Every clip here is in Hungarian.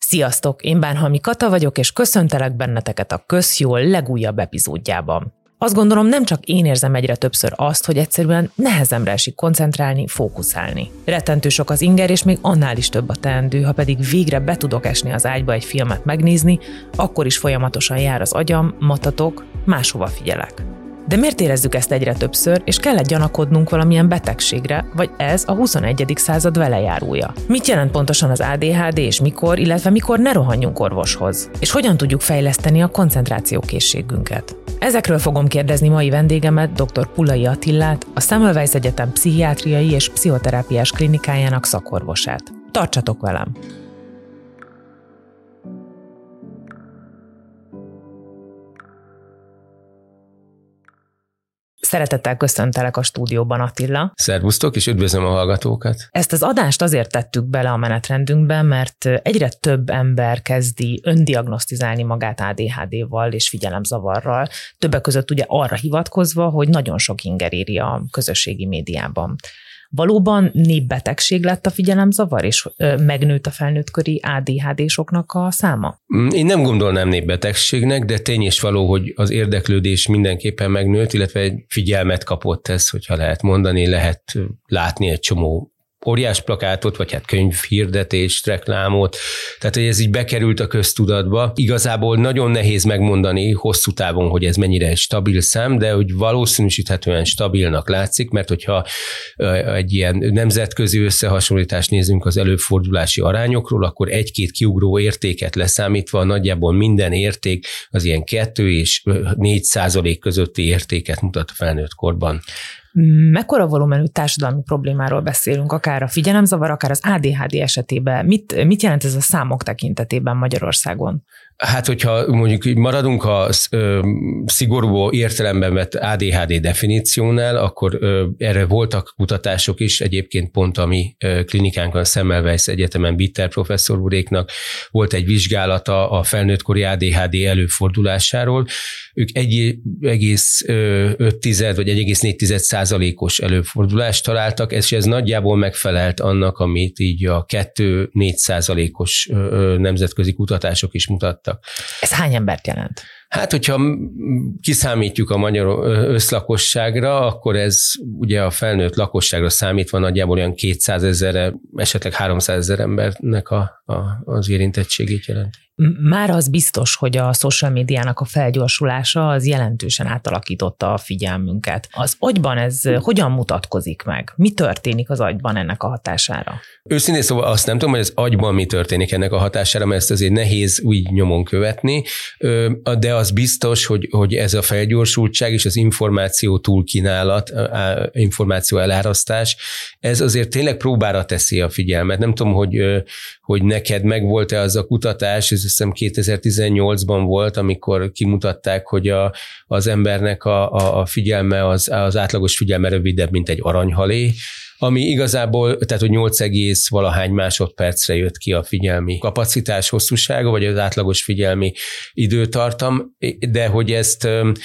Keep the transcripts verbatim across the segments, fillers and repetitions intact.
Sziasztok, én Bánhalmi Kata vagyok, és köszöntelek benneteket a Közjól legújabb epizódjában. Azt gondolom, nem csak én érzem egyre többször azt, hogy egyszerűen nehezemre esik koncentrálni, fókuszálni. Rettentő sok az inger, és még annál is több a teendő, ha pedig végre be tudok esni az ágyba egy filmet megnézni, akkor is folyamatosan jár az agyam, matatok, máshova figyelek. De miért érezzük ezt egyre többször, és kellett gyanakodnunk valamilyen betegségre, vagy ez a huszonegyedik század velejárója? Mit jelent pontosan az á dé há dé, és mikor, illetve mikor ne rohanjunk orvoshoz? És hogyan tudjuk fejleszteni a koncentrációkészségünket? Ezekről fogom kérdezni mai vendégemet, dr. Pulai Attillát, a Semmelweis Egyetem pszichiátriai és pszichoterápiás klinikájának szakorvosát. Tartsatok velem! Szeretettel köszöntelek a stúdióban, Attila. Szervusztok, és üdvözlöm a hallgatókat. Ezt az adást azért tettük bele a menetrendünkbe, mert egyre több ember kezdi öndiagnosztizálni magát á dé há dé-val és figyelemzavarral. Többek között ugye arra hivatkozva, hogy nagyon sok inger éri a közösségi médiában. Valóban népbetegség lett a figyelemzavar, és megnőtt a felnőttkori á dé há dé-soknak a száma? Én nem gondolnám népbetegségnek, de tény és való, hogy az érdeklődés mindenképpen megnőtt, illetve egy figyelmet kapott ez, hogyha lehet mondani, lehet látni egy csomó óriás plakátot, vagy hát könyvhirdetést, reklámot, tehát hogy ez így bekerült a köztudatba. Igazából nagyon nehéz megmondani hosszú távon, hogy ez mennyire stabil szám, de hogy valószínűsíthetően stabilnak látszik, mert hogyha egy ilyen nemzetközi összehasonlítást nézünk az előfordulási arányokról, akkor egy-két kiugró értéket leszámítva nagyjából minden érték az ilyen kettő és négy százalék közötti értéket mutat a felnőtt korban. Mekkora volumenű társadalmi problémáról beszélünk, akár a figyelemzavar, akár az á dé há dé esetében? Mit, mit jelent ez a számok tekintetében Magyarországon? Hát, hogyha mondjuk maradunk a ö, szigorú értelemben vett á dé há dé definíciónál, akkor ö, erre voltak kutatások is, egyébként pont a mi ö, klinikánkon, a Semmelweis Egyetemen Bitter professzor úréknak volt egy vizsgálata a felnőttkori á dé há dé előfordulásáról. Ők egy egész öt tized vagy egy egész négy százalékos előfordulást találtak, és ez nagyjából megfelelt annak, amit így a kettő-négy százalékos nemzetközi kutatások is mutattak. Ez hány embert jelent? Hát, hogyha kiszámítjuk a magyar összlakosságra, akkor ez ugye a felnőtt lakosságra számítva nagyjából olyan kétszázezer, esetleg háromszázezer embernek a, a, az érintettségét jelent. Már az biztos, hogy a social médiának a felgyorsulása az jelentősen átalakította a figyelmünket. Az agyban ez hogyan mutatkozik meg? Mi történik az agyban ennek a hatására? Őszintén szóval azt nem tudom, hogy az agyban mi történik ennek a hatására, mert ezt azért nehéz úgy nyomon követni, de az biztos, hogy, hogy ez a felgyorsultság és az információ túlkínálat, információ elárasztás, ez azért tényleg próbára teszi a figyelmet. Nem tudom, hogy, hogy neked megvolt-e az a kutatás, ez azt hiszem kétezer-tizennyolcban volt, amikor kimutatták, hogy a, az embernek a, a, a figyelme, az, az átlagos figyelme rövidebb, mint egy aranyhalé, ami igazából, tehát hogy nyolc egész valahány másodpercre jött ki a figyelmi kapacitás hosszúsága, vagy az átlagos figyelmi időtartam, de hogy ezt,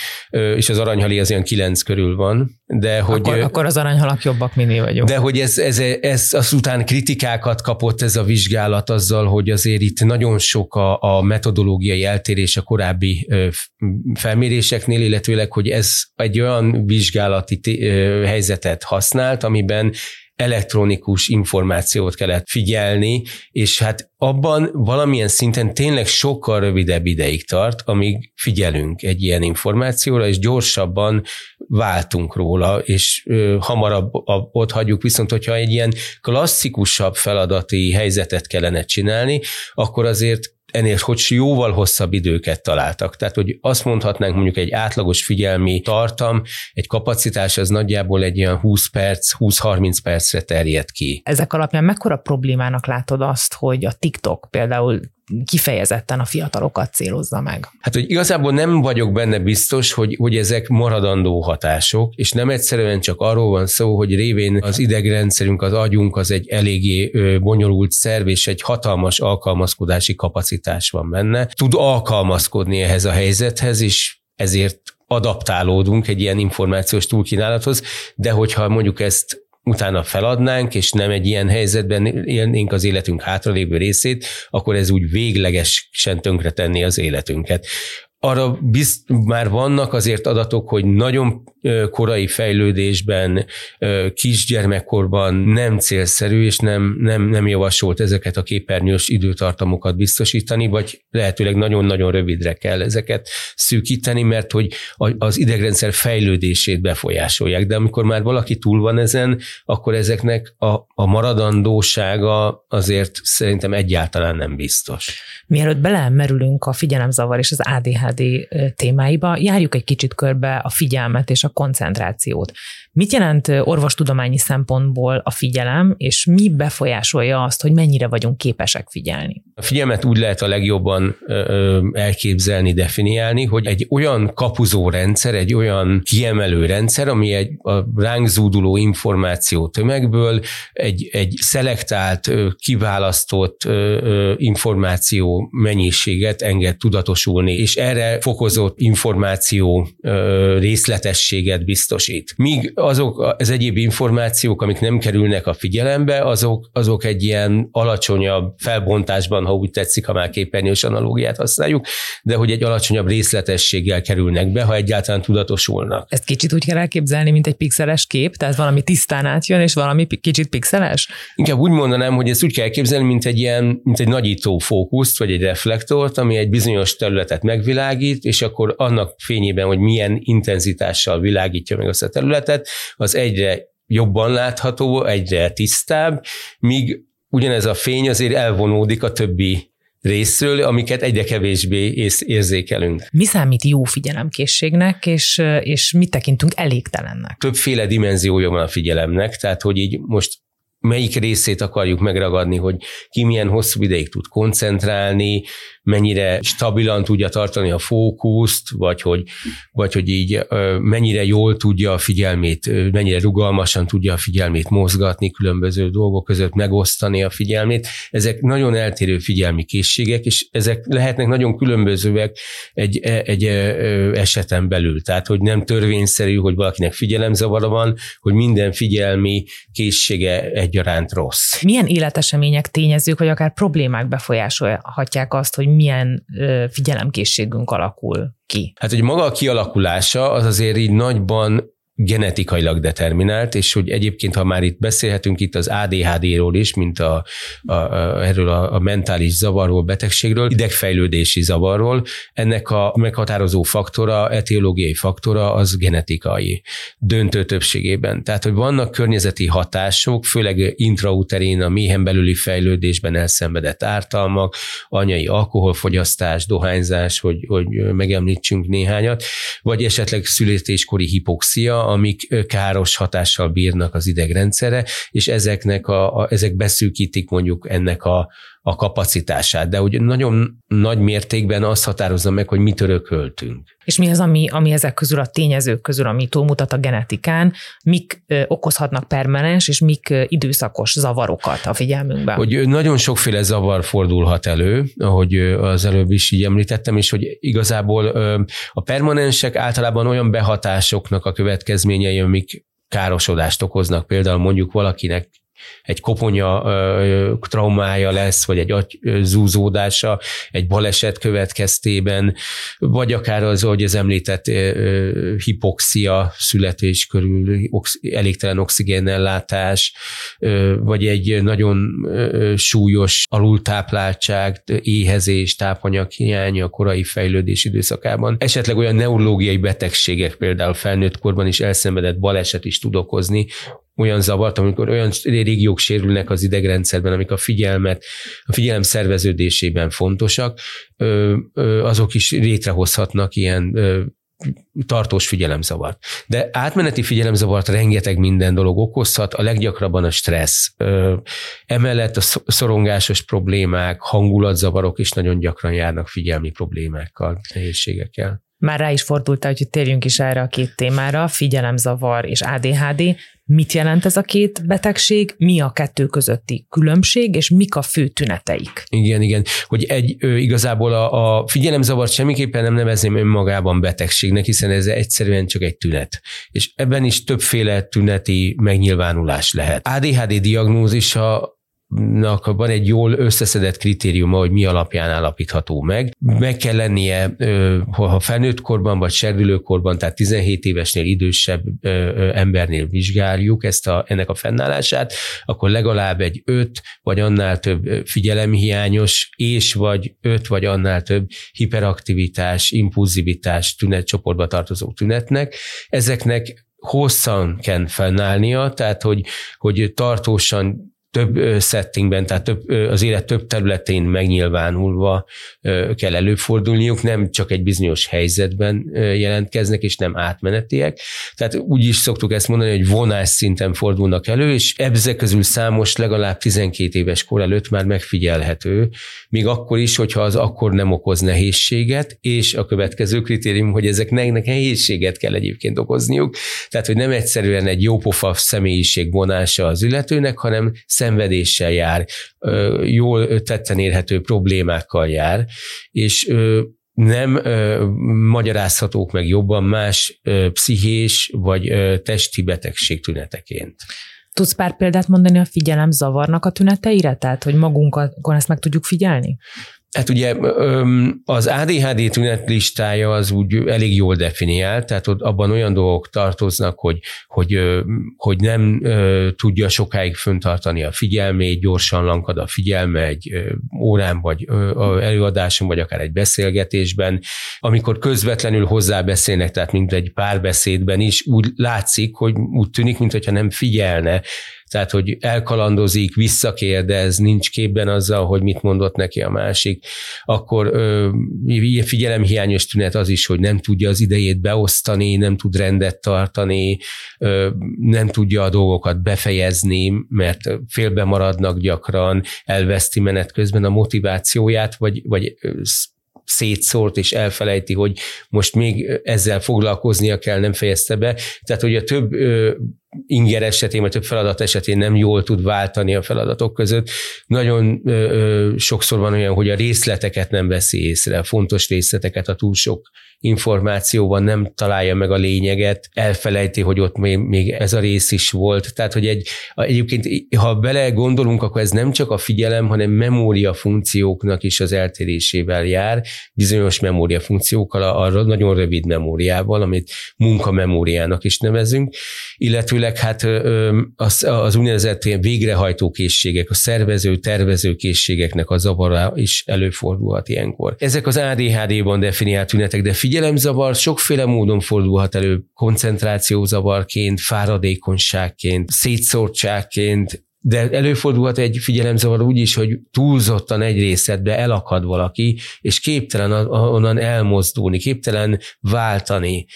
és az aranyhalé az ilyen kilenc körül van, de hogy... Akkor, akkor az aranyhalak jobbak, mint mi vagyunk. De hogy ez, ez, ez azután kritikákat kapott ez a vizsgálat azzal, hogy azért itt nagyon sok a, a metodológiai eltérés a korábbi felméréseknél, illetőleg, hogy ez egy olyan vizsgálati t- helyzetet használt, amiben elektronikus információt kellett figyelni, és hát abban valamilyen szinten tényleg sokkal rövidebb ideig tart, amíg figyelünk egy ilyen információra, és gyorsabban váltunk róla, és ö, hamarabb ott hagyjuk. Viszont, hogyha egy ilyen klasszikusabb feladati helyzetet kellene csinálni, akkor azért ennél hogy jóval hosszabb időket találtak. Tehát, hogy azt mondhatnánk, mondjuk egy átlagos figyelmi tartam, egy kapacitás az nagyjából egy ilyen húsz perc, húsz-harminc percre terjed ki. Ezek alapján mekkora problémának látod azt, hogy a TikTok például kifejezetten a fiatalokat célozza meg? Hát, hogy igazából nem vagyok benne biztos, hogy, hogy ezek maradandó hatások, és nem egyszerűen csak arról van szó, hogy révén az idegrendszerünk, az agyunk az egy eléggé bonyolult szerv, és egy hatalmas alkalmazkodási kapacitás van benne. Tud alkalmazkodni ehhez a helyzethez, és ezért adaptálódunk egy ilyen információs túlkínálathoz, de hogyha mondjuk ezt utána feladnánk, és nem egy ilyen helyzetben élnénk az életünk hátralévő részét, akkor ez úgy véglegesen tönkretenné az életünket. Arra bizt, már vannak azért adatok, hogy nagyon korai fejlődésben, kisgyermekkorban nem célszerű, és nem, nem, nem javasolt ezeket a képernyős időtartamokat biztosítani, vagy lehetőleg nagyon-nagyon rövidre kell ezeket szűkíteni, mert hogy az idegrendszer fejlődését befolyásolják. De amikor már valaki túl van ezen, akkor ezeknek a, a maradandósága azért szerintem egyáltalán nem biztos. Mielőtt belemerülünk a figyelemzavar és az á dé há dé témáiba, járjuk egy kicsit körbe a figyelmet és a koncentrációt. Mit jelent orvostudományi szempontból a figyelem, és mi befolyásolja azt, hogy mennyire vagyunk képesek figyelni? A figyelmet úgy lehet a legjobban ö, elképzelni, definiálni, hogy egy olyan kapuzó rendszer, egy olyan kiemelő rendszer, ami egy a ránk zúduló információ tömegből egy, egy szelektált, kiválasztott ö, információ mennyiséget enged tudatosulni, és erre fokozott információ ö, részletességet biztosít. Míg azok az egyéb információk, amik nem kerülnek a figyelembe, azok, azok egy ilyen alacsonyabb felbontásban, ha úgy tetszik, ha már képernyős analógiát használjuk, de hogy egy alacsonyabb részletességgel kerülnek be, ha egyáltalán tudatosulnak. Ezt kicsit úgy kell elképzelni, mint egy pixeles kép, tehát valami tisztán átjön, és valami kicsit pixeles? Inkább úgy mondanám, hogy ezt úgy kell elképzelni, mint egy ilyen, mint egy nagyító fókuszt, vagy egy reflektort, ami egy bizonyos területet megvilágít, és akkor annak fényében, hogy milyen intenzitással világítja meg azt a területet, az egyre jobban látható, egyre tisztább, míg ugyanez a fény azért elvonódik a többi részről, amiket egyre kevésbé érzékelünk. Mi számít jó figyelemkészségnek, és, és mit tekintünk elégtelennek? Többféle dimenziója van a figyelemnek, tehát hogy így most melyik részét akarjuk megragadni, hogy ki milyen hosszú ideig tud koncentrálni, mennyire stabilan tudja tartani a fókuszt, vagy hogy, vagy hogy így mennyire jól tudja a figyelmét, mennyire rugalmasan tudja a figyelmét mozgatni, különböző dolgok között megosztani a figyelmét. Ezek nagyon eltérő figyelmi készségek, és ezek lehetnek nagyon különbözőek egy, egy eseten belül. Tehát, hogy nem törvényszerű, hogy valakinek figyelemzavara van, hogy minden figyelmi készsége egyaránt rossz. Milyen életesemények, tényezők, vagy akár problémák befolyásolhatják azt, hogy milyen figyelemkészségünk alakul ki? Hát, hogy maga a kialakulása az azért így nagyban genetikailag determinált, és hogy egyébként, ha már itt beszélhetünk itt az á dé há dé-ról is, mint a, a, a, erről a, a mentális zavarról, betegségről, idegfejlődési zavarról, ennek a meghatározó faktora, etiológiai faktora az genetikai, döntő többségében. Tehát, hogy vannak környezeti hatások, főleg intrauterén, a méhen belüli fejlődésben elszenvedett ártalmak, anyai alkoholfogyasztás, dohányzás, hogy, hogy megemlítsünk néhányat, vagy esetleg születéskori hipoxia, amik káros hatással bírnak az idegrendszerre, és ezeknek a, a, ezek beszűkítik mondjuk ennek a, a kapacitását, de ugye nagyon nagy mértékben azt határozza meg, hogy mit örököltünk. És mi az, ami, ami ezek közül a tényezők közül, ami túlmutat a genetikán, mik ö, okozhatnak permanens, és mik ö, időszakos zavarokat a figyelmünkben? Hogy nagyon sokféle zavar fordulhat elő, ahogy az előbb is így említettem, és hogy igazából ö, a permanensek általában olyan behatásoknak a következményei, amik károsodást okoznak, például mondjuk valakinek egy koponya ö, traumája lesz, vagy egy agyzúzódása egy baleset következtében, vagy akár az, hogy az említett ö, hipoxia születés körül, ox, elégtelen oxigénellátás, ö, vagy egy nagyon ö, súlyos alultápláltság, éhezés, tápanyaghiány a korai fejlődés időszakában. Esetleg olyan neurológiai betegségek, például felnőtt korban is elszenvedett baleset is tud okozni, olyan zavart, amikor olyan régiók sérülnek az idegrendszerben, amik a figyelmet, a figyelem szerveződésében fontosak, azok is létrehozhatnak ilyen tartós figyelemzavart. De átmeneti figyelemzavart rengeteg minden dolog okozhat, a leggyakrabban a stressz. Emellett a szorongásos problémák, hangulatzavarok is nagyon gyakran járnak figyelmi problémákkal, nehézségekkel. Már rá is fordultál, hogy térjünk is erre a két témára, figyelemzavar és á dé há dé. Mit jelent ez a két betegség, mi a kettő közötti különbség, és mik a fő tüneteik? Igen, igen, hogy egy ő, igazából a, a figyelemzavart semmiképpen nem nevezném önmagában betegségnek, hiszen ez egyszerűen csak egy tünet. És ebben is többféle tüneti megnyilvánulás lehet. á dé há dé diagnózisa van egy jól összeszedett kritériuma, hogy mi alapján állapítható meg. Meg kell lennie, ha felnőtt korban vagy serdülőkorban, tehát tizenhét évesnél idősebb embernél vizsgáljuk ezt a, ennek a fennállását, akkor legalább egy öt vagy annál több figyelemhiányos és vagy öt vagy annál több hiperaktivitás, impulzivitás tünetcsoportba tartozó tünetnek. Ezeknek hosszan kell fennállnia, tehát hogy, hogy tartósan több settingben, tehát több, az élet több területén megnyilvánulva kell előfordulniuk, nem csak egy bizonyos helyzetben jelentkeznek, és nem átmenetiek. Tehát úgy is szoktuk ezt mondani, hogy vonás szinten fordulnak elő, és ezek közül számos legalább tizenkét éves kor előtt már megfigyelhető, még akkor is, hogyha az akkor nem okoz nehézséget, és a következő kritérium, hogy ezeknek nehézséget kell egyébként okozniuk, tehát hogy nem egyszerűen egy jópofa személyiség vonása az illetőnek, hanem szenvedéssel jár, jól tetten érhető problémákkal jár, és nem magyarázhatók meg jobban más pszichés vagy testi betegség tüneteként. Tudsz pár példát mondani a figyelemzavarnak a tüneteire? Tehát, hogy magunkon ezt meg tudjuk figyelni? Hát ugye az á dé há dé tünetlistája az úgy elég jól definiált, tehát ott abban olyan dolgok tartoznak, hogy, hogy, hogy nem tudja sokáig föntartani a figyelmét, gyorsan lankad a figyelme egy órán, vagy előadáson, vagy akár egy beszélgetésben. Amikor közvetlenül hozzábeszélnek, tehát mint egy párbeszédben is, úgy látszik, hogy úgy tűnik, mintha nem figyelne. Tehát, hogy elkalandozik, visszakérdez, nincs képben azzal, hogy mit mondott neki a másik, akkor ö, figyelemhiányos tünet az is, hogy nem tudja az idejét beosztani, nem tud rendet tartani, ö, nem tudja a dolgokat befejezni, mert félbe maradnak gyakran, elveszti menet közben a motivációját, vagy, vagy szétszórt, és elfelejti, hogy most még ezzel foglalkoznia kell, nem fejezte be. Tehát, hogy a több ö, inger esetén, vagy több feladat esetén nem jól tud váltani a feladatok között. Nagyon ö, ö, sokszor van olyan, hogy a részleteket nem veszi észre, a fontos részleteket, a túl sok információban nem találja meg a lényeget, elfelejti, hogy ott még, még ez a rész is volt. Tehát, hogy egy, egyébként, ha bele gondolunk, akkor ez nem csak a figyelem, hanem memória funkcióknak is az eltérésével jár, bizonyos memória funkciókkal, arra nagyon rövid memóriával, amit munkamemóriának is nevezünk, illetőleg hát az, az úgynevezett végrehajtó készségek, a szervező, tervező készségeknek a zavara is előfordulhat ilyenkor. Ezek az á dé há dé-ban definiált tünetek, de figyelemzavar sokféle módon fordulhat elő, koncentrációzavarként, fáradékonyságként, szétszórtságként, de előfordulhat egy figyelemzavar úgy is, hogy túlzottan egy részletbe elakad valaki, és képtelen onnan elmozdulni, képtelen váltani,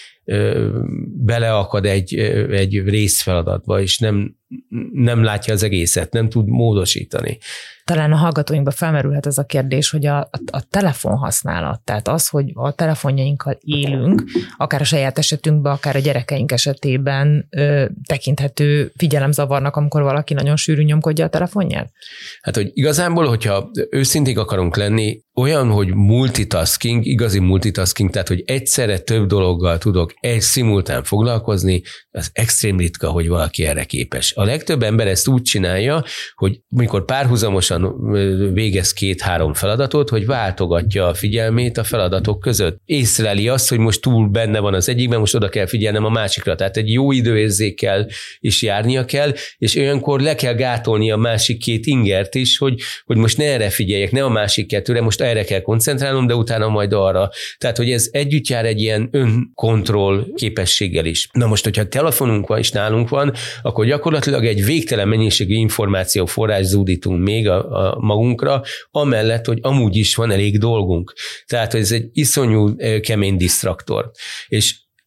beleakad egy, egy részfeladatba, és nem, nem látja az egészet, nem tud módosítani. Talán a hallgatóinkban felmerülhet ez a kérdés, hogy a, a, a telefonhasználat, tehát az, hogy a telefonjainkkal élünk, akár a saját esetünkben, akár a gyerekeink esetében ö, tekinthető figyelemzavarnak, amikor valaki nagyon sűrűn nyomkodja a telefonját? Hát, hogy igazából, hogyha őszinték akarunk lenni, olyan, hogy multitasking, igazi multitasking, tehát, hogy egyszerre több dologgal tudok egy szimultán foglalkozni, az extrém ritka, hogy valaki erre képes. A legtöbb ember ezt úgy csinálja, hogy amikor párhuzamosan végez két-három feladatot, hogy váltogatja a figyelmét a feladatok között. Észleli azt, hogy most túl benne van az egyikben, most oda kell figyelnem a másikra. Tehát egy jó időérzékkel is járnia kell, és olyankor le kell gátolni a másik két ingert is, hogy, hogy most ne erre figyeljek, ne a másik kettőre, most erre kell koncentrálnom, de utána majd arra. Tehát, hogy ez együtt jár egy ilyen önkontroll képességgel is. Na most, hogyha telefonunk van és nálunk van, akkor gyakorlatilag egy végtelen mennyiségű információ forrás zúdítunk még a, a magunkra, amellett, hogy amúgy is van elég dolgunk. Tehát, hogy ez egy iszonyú kemény disztraktor. És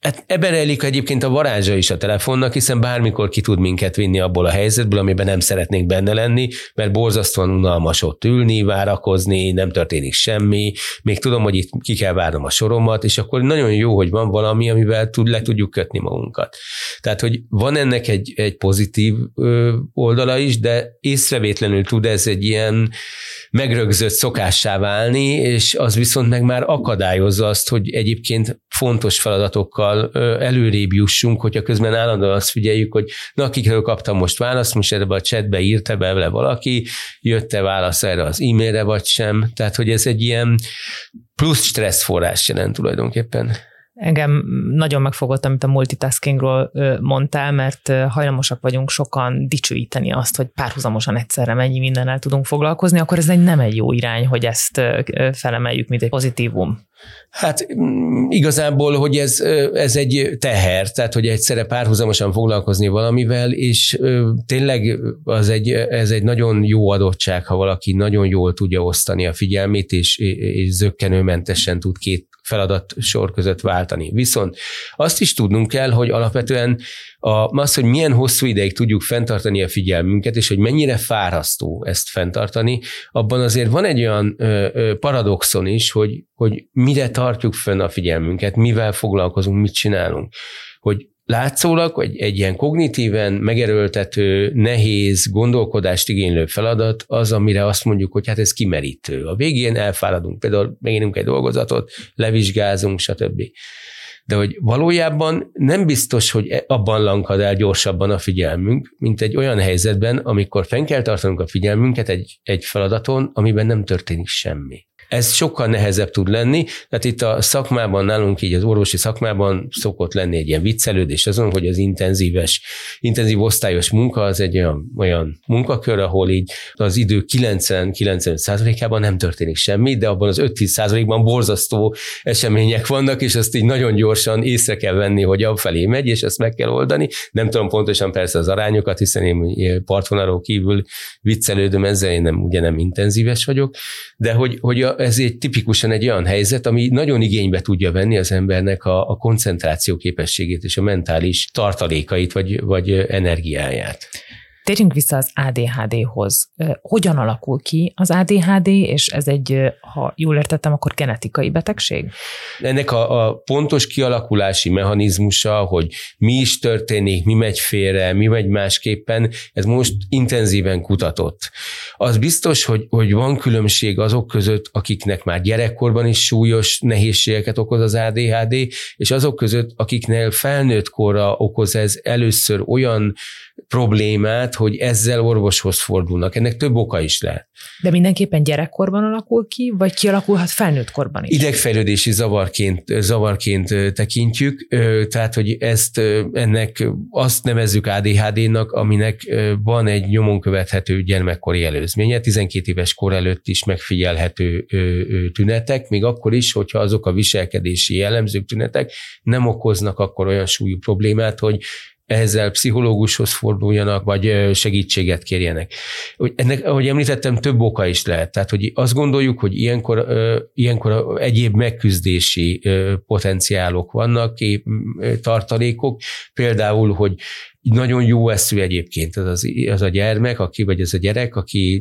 Hát ebben rejlik egyébként a varázsa is a telefonnak, hiszen bármikor ki tud minket vinni abból a helyzetből, amiben nem szeretnénk benne lenni, mert borzasztóan unalmas ott ülni, várakozni, nem történik semmi, még tudom, hogy itt ki kell várnom a soromat, és akkor nagyon jó, hogy van valami, amivel tud, le tudjuk kötni magunkat. Tehát, hogy van ennek egy, egy pozitív ö, oldala is, de észrevétlenül tud ez egy ilyen megrögzött szokássá válni, és az viszont meg már akadályozza azt, hogy egyébként fontos feladatokkal előrébb jussunk, hogyha közben állandóan azt figyeljük, hogy na, akikről kaptam most választ, most ebbe a chatbe írta be le valaki, jött-e válasz erre az e-mailre, vagy sem. Tehát, hogy ez egy ilyen plusz stressz forrás jelent tulajdonképpen. Engem nagyon megfogott, amit a multitaskingról mondtál, mert hajlamosak vagyunk sokan dicsőíteni azt, hogy párhuzamosan egyszerre mennyi mindennel tudunk foglalkozni, akkor ez egy nem egy jó irány, hogy ezt felemeljük, mint egy pozitívum. Hát igazából, hogy ez, ez egy teher, tehát hogy egyszerre párhuzamosan foglalkozni valamivel, és tényleg az egy, ez egy nagyon jó adottság, ha valaki nagyon jól tudja osztani a figyelmét, és, és zökkenőmentesen tud két feladat sor között váltani. Viszont azt is tudnunk kell, hogy alapvetően az, hogy milyen hosszú ideig tudjuk fenntartani a figyelmünket, és hogy mennyire fárasztó ezt fenntartani, abban azért van egy olyan paradoxon is, hogy, hogy mire tartjuk fenn a figyelmünket, mivel foglalkozunk, mit csinálunk. Hogy látszólag, hogy egy ilyen kognitíven megerőltető, nehéz, gondolkodást igénylő feladat az, amire azt mondjuk, hogy hát ez kimerítő. A végén elfáradunk, például megírunk egy dolgozatot, levizsgázunk, stb. De hogy valójában nem biztos, hogy abban lankad el gyorsabban a figyelmünk, mint egy olyan helyzetben, amikor fenn kell tartanunk a figyelmünket egy, egy feladaton, amiben nem történik semmi. Ez sokkal nehezebb tud lenni, tehát itt a szakmában, nálunk így az orvosi szakmában szokott lenni egy ilyen viccelődés azon, hogy az intenzíves, intenzív osztályos munka az egy olyan, olyan munkakör, ahol így az idő kilencven-kilencvenöt százalékában nem történik semmi, de abban az öt-tíz százalékban borzasztó események vannak, és azt így nagyon gyorsan észre kell venni, hogy afelé megy, és ezt meg kell oldani. Nem tudom pontosan persze az arányokat, hiszen én partvonalról kívül viccelődöm ezzel, én nem, ugye nem intenzíves vagyok, de hogy, hogy a ez egy tipikusan egy olyan helyzet, ami nagyon igénybe tudja venni az embernek a, a koncentráció képességét és a mentális tartalékait, vagy, vagy energiáját. Térjünk vissza az á dé há dé-hoz. Hogyan alakul ki az á dé há dé, és ez egy, ha jól értettem, akkor genetikai betegség? Ennek a, a pontos kialakulási mechanizmusa, hogy mi is történik, mi megy félre, mi megy másképpen, ez most intenzíven kutatott. Az biztos, hogy, hogy van különbség azok között, akiknek már gyerekkorban is súlyos nehézségeket okoz az á dé há dé, és azok között, akiknél felnőtt korra okoz ez először olyan problémát, hogy ezzel orvoshoz fordulnak. Ennek több oka is lehet. De mindenképpen gyerekkorban alakul ki, vagy kialakulhat felnőtt korban is? Idegfejlődési zavarként, zavarként tekintjük, tehát, hogy ezt ennek azt nevezzük á dé há dé-nak, aminek van egy nyomon követhető gyermekkori előzménye, tizenkét éves kor előtt is megfigyelhető tünetek, még akkor is, hogyha azok a viselkedési jellemzők, tünetek nem okoznak akkor olyan súlyú problémát, hogy ezzel pszichológushoz forduljanak, vagy segítséget kérjenek. Ennek, ahogy említettem, több oka is lehet. Tehát, hogy azt gondoljuk, hogy ilyenkor, ilyenkor egyéb megküzdési potenciálok vannak, tartalékok, például, hogy nagyon jó eszű egyébként az, az, az a gyermek, aki, vagy ez a gyerek,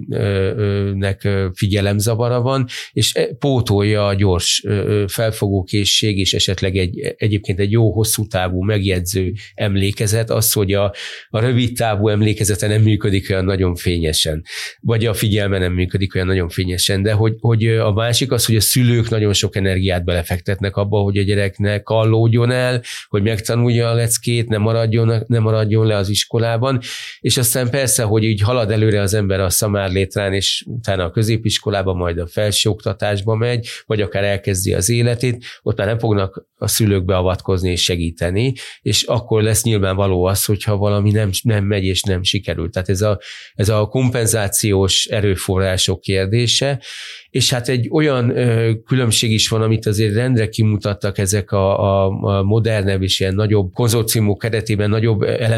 akinek figyelemzavara van, és pótolja a gyors felfogókészség, és esetleg egy, egyébként egy jó hosszú távú megjegyző emlékezet, az, hogy a, a rövid távú emlékezete nem működik olyan nagyon fényesen, vagy a figyelme nem működik olyan nagyon fényesen, de hogy, hogy a másik az, hogy a szülők nagyon sok energiát belefektetnek abba, hogy a gyereknek kallódjon el, hogy megtanulja a leckét, ne maradjon, ne maradjon le az iskolában, és aztán persze, hogy így halad előre az ember a szamárlétrán, és utána a középiskolában, majd a felsőoktatásba megy, vagy akár elkezdi az életét, ott már nem fognak a szülők beavatkozni és segíteni, és akkor lesz nyilvánvaló az, hogyha valami nem, nem megy és nem sikerül. Tehát ez a, ez a kompenzációs erőforrások kérdése, és hát egy olyan ö, különbség is van, amit azért rendre kimutattak ezek a, a, a modernebb és ilyen nagyobb konzorciumok keretében, nagyobb elemzések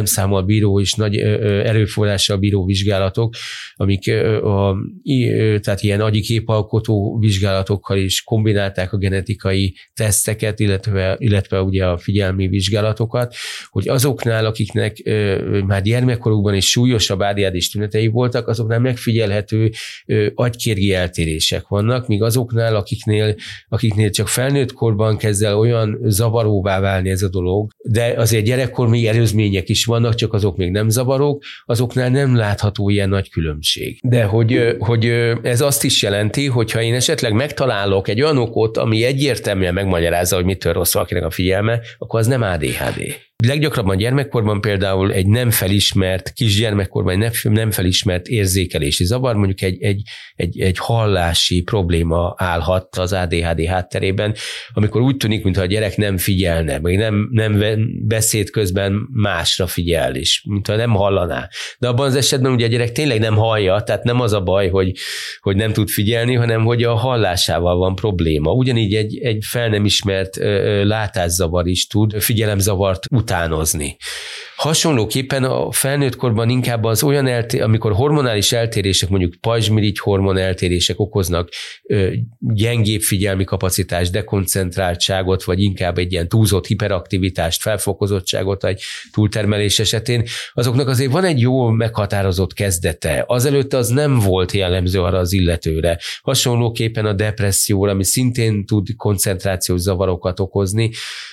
jellemszámmal bíró és nagy erőforrással bíró vizsgálatok, amik a, tehát ilyen agyi képalkotó vizsgálatokkal is kombinálták a genetikai teszteket, illetve, illetve ugye a figyelmi vizsgálatokat, hogy azoknál, akiknek már gyermekkorukban is súlyosabb á dé há dés tünetei voltak, azoknál megfigyelhető agykérgi eltérések vannak, míg azoknál, akiknél, akiknél csak felnőtt korban kezd el olyan zavaróvá válni ez a dolog, de azért gyerekkormi előzmények is vannak, csak azok még nem zavarók, azoknál nem látható ilyen nagy különbség. De hogy, hogy ez azt is jelenti, hogyha én esetleg megtalálok egy olyan okot, ami egyértelműen megmagyarázza, hogy mitől rossz valakinek a figyelme, akkor az nem á dé há dé. Leggyakrabban gyermekkorban például egy nem felismert, kisgyermekkorban egy nem felismert érzékelési zavar, mondjuk egy, egy, egy, egy hallási probléma állhat az á dé há dé hátterében, amikor úgy tűnik, mintha a gyerek nem figyelne, vagy nem, nem beszéd közben másra figyel is, mintha nem hallaná. De abban az esetben ugye a gyerek tényleg nem hallja, tehát nem az a baj, hogy, hogy nem tud figyelni, hanem hogy a hallásával van probléma. Ugyanígy egy, egy fel nem ismert látászavar is tud figyelemzavart utánozni. Hasonlóképpen a felnőtt korban inkább az olyan, elté- amikor hormonális eltérések, mondjuk pajzsmirigy hormon eltérések okoznak ö, gyengébb figyelmi kapacitást, dekoncentráltságot, vagy inkább egy ilyen túlzott hiperaktivitást, felfokozottságot egy túltermelés esetén, azoknak azért van egy jó meghatározott kezdete. Azelőtt az nem volt jellemző arra az illetőre. Hasonlóképpen a depresszióra, ami szintén tud koncentrációs zavarokat okozni,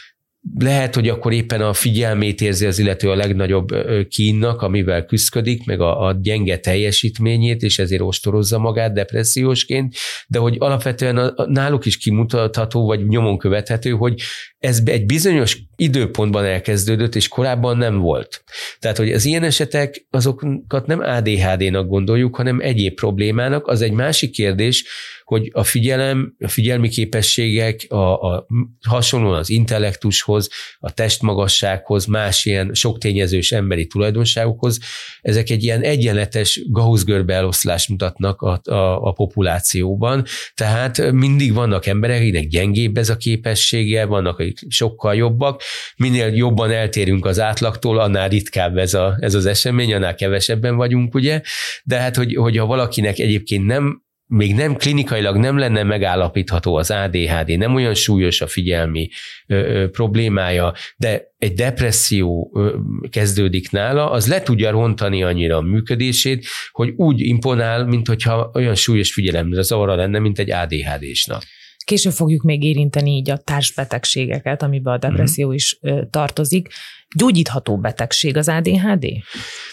lehet, hogy akkor éppen a figyelmét érzi az illető a legnagyobb kínnak, amivel küszködik, meg a, a gyenge teljesítményét, és ezért ostorozza magát depressziósként, de hogy alapvetően a, a, náluk is kimutatható, vagy nyomon követhető, hogy ez egy bizonyos időpontban elkezdődött, és korábban nem volt. Tehát, hogy az ilyen esetek, azokat nem á dé há dénak gondoljuk, hanem egyéb problémának. Az egy másik kérdés, hogy a figyelem, a figyelmi képességek a, a, hasonlóan az intellektushoz, a testmagassághoz, más ilyen sok tényezős emberi tulajdonságokhoz, ezek egy ilyen egyenletes Gauss-görbe eloszlást mutatnak a, a, a populációban. Tehát mindig vannak emberek, akiknek gyengébb ez a képessége, vannak, akik sokkal jobbak. Minél jobban eltérünk az átlagtól, annál ritkább ez, a, ez az esemény, annál kevesebben vagyunk, ugye? De hát, hogy, hogy ha valakinek egyébként nem még nem klinikailag nem lenne megállapítható az á dé há dé, nem olyan súlyos a figyelmi ö, ö, problémája, de egy depresszió ö, kezdődik nála, az le tudja rontani annyira a működését, hogy úgy imponál, mint hogyha olyan súlyos figyelemre zavara lenne, mint egy á dé há désnak. Később fogjuk még érinteni így a társbetegségeket, amiben a depresszió mm. is ö, tartozik. Gyógyítható betegség az á dé há dé?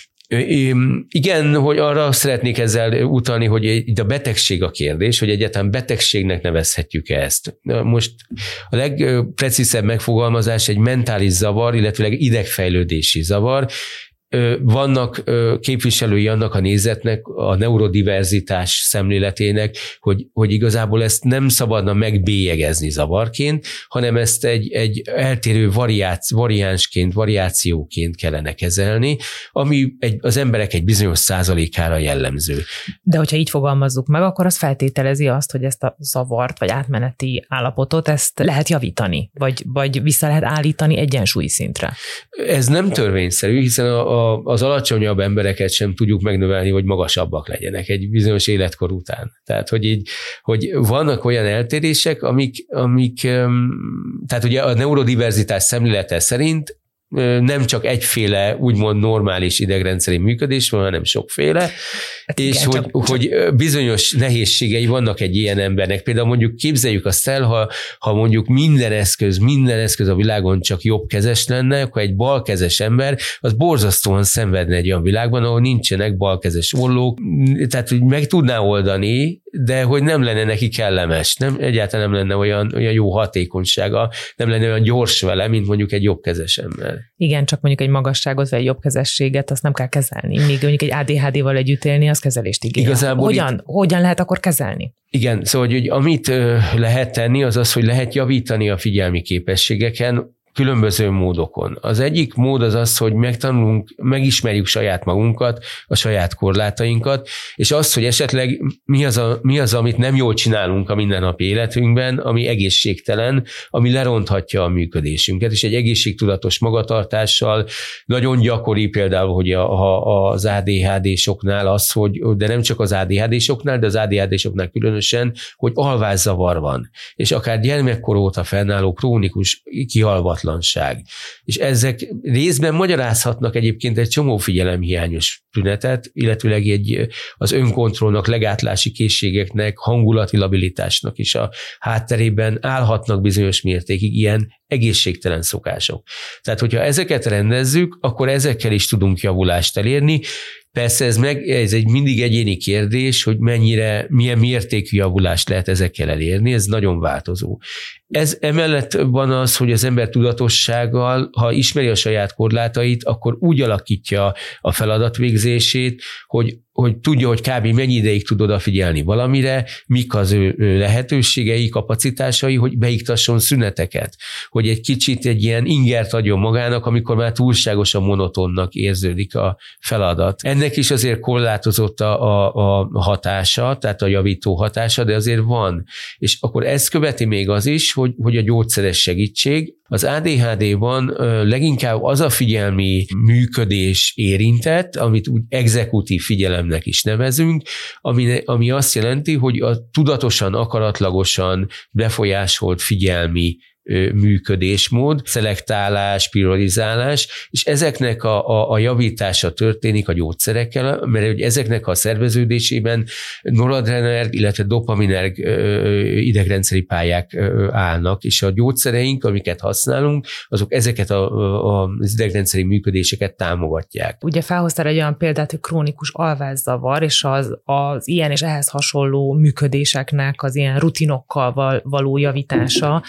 Igen, hogy arra szeretnék ezzel utalni, hogy itt a betegség a kérdés, hogy egyáltalán betegségnek nevezhetjük ezt. Most a legprecízebb megfogalmazás egy mentális zavar, illetve idegfejlődési zavar. Vannak képviselői annak a nézetnek, a neurodiverzitás szemléletének, hogy, hogy igazából ezt nem szabadna megbélyegezni zavarként, hanem ezt egy, egy eltérő variác, variánsként, variációként kellene kezelni, ami egy, az emberek egy bizonyos százalékára jellemző. De hogyha így fogalmazzuk meg, akkor az feltételezi azt, hogy ezt a zavart, vagy átmeneti állapotot, ezt lehet javítani, vagy, vagy vissza lehet állítani egyensúlyi szintre. Ez nem törvényszerű, hiszen a A, az alacsonyabb embereket sem tudjuk megnövelni, hogy magasabbak legyenek egy bizonyos életkor után. Tehát, hogy így, hogy vannak olyan eltérések, amik, amik tehát ugye a neurodiverzitás szemlélete szerint nem csak egyféle úgymond normális idegrendszeri működés van, hanem sokféle, hát és igen, hogy, csak, hogy bizonyos nehézségei vannak egy ilyen embernek. Például mondjuk képzeljük azt el, ha, ha mondjuk minden eszköz, minden eszköz a világon csak jobbkezes lenne, akkor egy balkezes ember az borzasztóan szenvedne egy olyan világban, ahol nincsenek balkezes ollók, tehát hogy meg tudná oldani, de hogy nem lenne neki kellemes, nem, egyáltalán nem lenne olyan, olyan jó hatékonysága, nem lenne olyan gyors vele, mint mondjuk egy jobbkezes ember. Igen, csak mondjuk egy magasságot vagy egy jobbkezességet, azt nem kell kezelni. Még mondjuk egy á dé há déval együtt élni, az kezelést igényel. Igazából hogyan, itt, hogyan lehet akkor kezelni? Igen, szóval hogy amit lehet tenni, az az, hogy lehet javítani a figyelmi képességeken, különböző módokon. Az egyik mód az az, hogy megtanulunk, megismerjük saját magunkat, a saját korlátainkat, és az, hogy esetleg mi az, a, mi az, amit nem jól csinálunk a mindennapi életünkben, ami egészségtelen, ami leronthatja a működésünket, és egy egészségtudatos magatartással nagyon gyakori például, hogy a, a, az á dé há dé-soknál az, hogy, de nem csak az á dé há dé-soknál, de az á dé há dé-soknál különösen, hogy alvászavar van, és akár gyermekkor óta fennálló krónikus kialvatlanság. És ezek részben magyarázhatnak egyébként egy csomó figyelemhiányos tünetet, illetőleg egy, az önkontrollnak, legátlási készségeknek, hangulati labilitásnak is a hátterében állhatnak bizonyos mértékig ilyen egészségtelen szokások. Tehát, hogyha ezeket rendezzük, akkor ezekkel is tudunk javulást elérni. Persze ez, meg, ez egy mindig egyéni kérdés, hogy mennyire, milyen mértékű javulást lehet ezekkel elérni, ez nagyon változó. Ez emellett van az, hogy az ember tudatossággal, ha ismeri a saját korlátait, akkor úgy alakítja a feladatvégzését, hogy hogy tudja, hogy kb. Mennyi ideig tud odafigyelni valamire, mik az ő lehetőségei, kapacitásai, hogy beiktasson szüneteket, hogy egy kicsit egy ilyen ingert adjon magának, amikor már túlságosan monotonnak érződik a feladat. Ennek is azért korlátozott a, a, a hatása, tehát a javító hatása, de azért van. És akkor ezt követi még az is, hogy, hogy a gyógyszeres segítség. Az á dé há dé-ban leginkább az a figyelmi működés érintett, amit úgy exekutív figyelemnek is nevezünk, ami, ami azt jelenti, hogy a tudatosan, akaratlagosan befolyásolt figyelmi működésmód, szelektálás, priorizálás, és ezeknek a, a, a javítása történik a gyógyszerekkel, mert hogy ezeknek a szerveződésében noradrenerg, illetve dopaminerg idegrendszeri pályák állnak, és a gyógyszereink, amiket használunk, azok ezeket a, a, az idegrendszeri működéseket támogatják. Ugye felhoztál egy olyan példát, hogy krónikus alvászavar, és az, az ilyen és ehhez hasonló működéseknek az ilyen rutinokkal való javítása.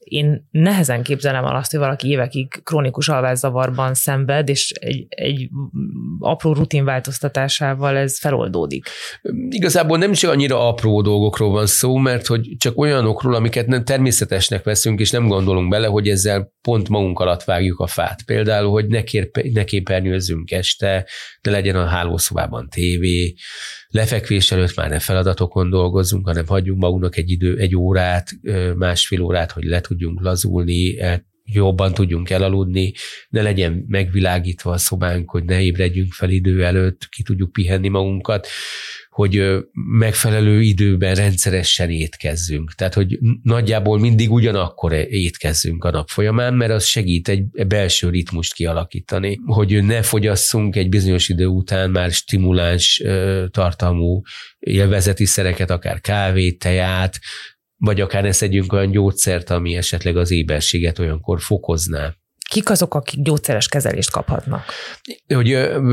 Én nehezen képzelem el azt, hogy valaki évekig krónikus alvászavarban szenved, és egy, egy apró rutinváltoztatásával ez feloldódik. Igazából nem csak annyira apró dolgokról van szó, mert hogy csak olyanokról, amiket nem természetesnek veszünk, és nem gondolunk bele, hogy ezzel pont magunk alatt vágjuk a fát. Például, hogy ne, kérpe, ne képernyőzzünk este, ne legyen a hálószobában tévé, lefekvés előtt már ne feladatokon dolgozzunk, hanem hagyjunk magunknak egy idő, egy órát, másfél órát, hogy le tudjunk lazulni, jobban tudjunk elaludni, ne legyen megvilágítva a szobánk, hogy ne ébredjünk fel idő előtt, ki tudjuk pihenni magunkat, hogy megfelelő időben rendszeresen étkezzünk. Tehát, hogy nagyjából mindig ugyanakkor étkezzünk a nap folyamán, mert az segít egy belső ritmust kialakítani, hogy ne fogyasszunk egy bizonyos idő után már stimuláns tartalmú élvezeti szereket, akár kávét, teját, vagy akár ne szedjünk olyan gyógyszert, ami esetleg az éberséget olyankor fokozná. Kik azok, akik gyógyszeres kezelést kaphatnak? Hogy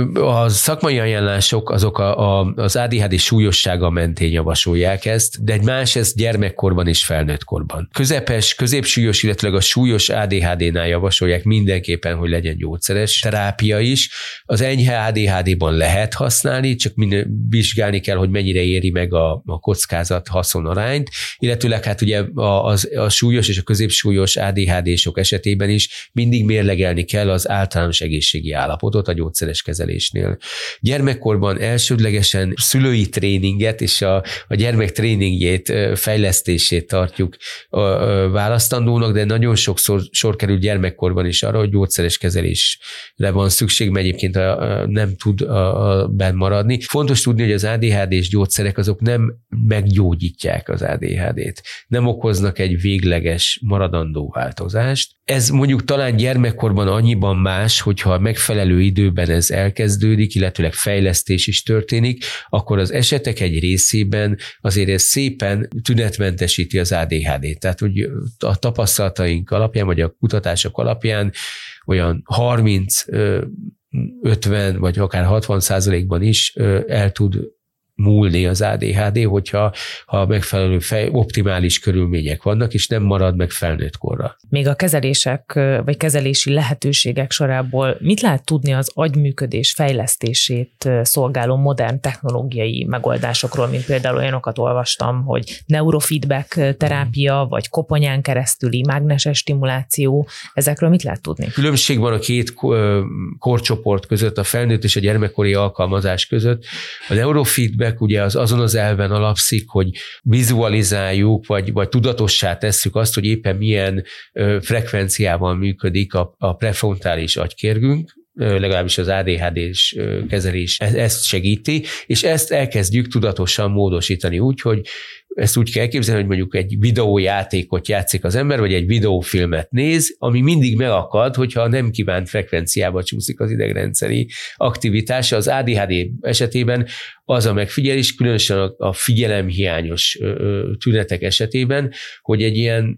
a szakmai ajánlások azok a, a, az á dé há dé súlyossága mentén javasolják ezt, de egy más ez gyermekkorban és felnőttkorban. Közepes, középsúlyos, illetve a súlyos á dé há dé-nál javasolják mindenképpen, hogy legyen gyógyszeres terápia is. Az enyhe á dé há dé-ban lehet használni, csak minden, vizsgálni kell, hogy mennyire éri meg a, a kockázat haszon arányt, illetőleg hát ugye a, a, a súlyos és a középsúlyos á dé há dé-sok esetében is mindig mérlegelni kell az általános egészségi állapotot a gyógyszeres kezelésnél. Gyermekkorban elsődlegesen szülői tréninget és a, a gyermek tréningjét, fejlesztését tartjuk a, a választandónak, de nagyon sokszor sor kerül gyermekkorban is arra, hogy gyógyszeres kezelésre van szükség, mert egyébként a, a, nem tud a, a benn maradni. Fontos tudni, hogy az á dé há dés gyógyszerek azok nem meggyógyítják az á dé há dét, nem okoznak egy végleges maradandó változást. Ez mondjuk talán gyermekkorban annyiban más, hogyha megfelelő időben ez elkezdődik, illetőleg fejlesztés is történik, akkor az esetek egy részében azért ez szépen tünetmentesíti az á dé há dét. Tehát, hogy a tapasztalataink alapján, vagy a kutatások alapján olyan harminc ötven vagy akár hatvan százalékban is el tud múlni az á dé há dé, hogyha ha megfelelő fej, optimális körülmények vannak, és nem marad meg felnőtt korra. Még a kezelések, vagy kezelési lehetőségek sorából mit lehet tudni az agyműködés fejlesztését szolgáló modern technológiai megoldásokról, mint például olyanokat olvastam, hogy neurofeedback terápia, vagy koponyán keresztüli mágneses stimuláció, ezekről mit lehet tudni? Különbség van a két korcsoport között, a felnőtt és a gyermekkori alkalmazás között. A neurofeedback ugye az azon az elven alapszik, hogy vizualizáljuk, vagy, vagy tudatossá tesszük azt, hogy éppen milyen ö, frekvenciával működik a, a prefrontális agykérgünk, legalábbis az á dé há dés kezelés ezt segíti, és ezt elkezdjük tudatosan módosítani úgy, hogy ezt úgy kell képzelni, hogy mondjuk egy videójátékot játszik az ember, vagy egy videófilmet néz, ami mindig megakad, hogyha a nem kívánt frekvenciába csúszik az idegrendszeri aktivitása. Az á dé há dé esetében az a megfigyelés, különösen a figyelemhiányos tünetek esetében, hogy egy ilyen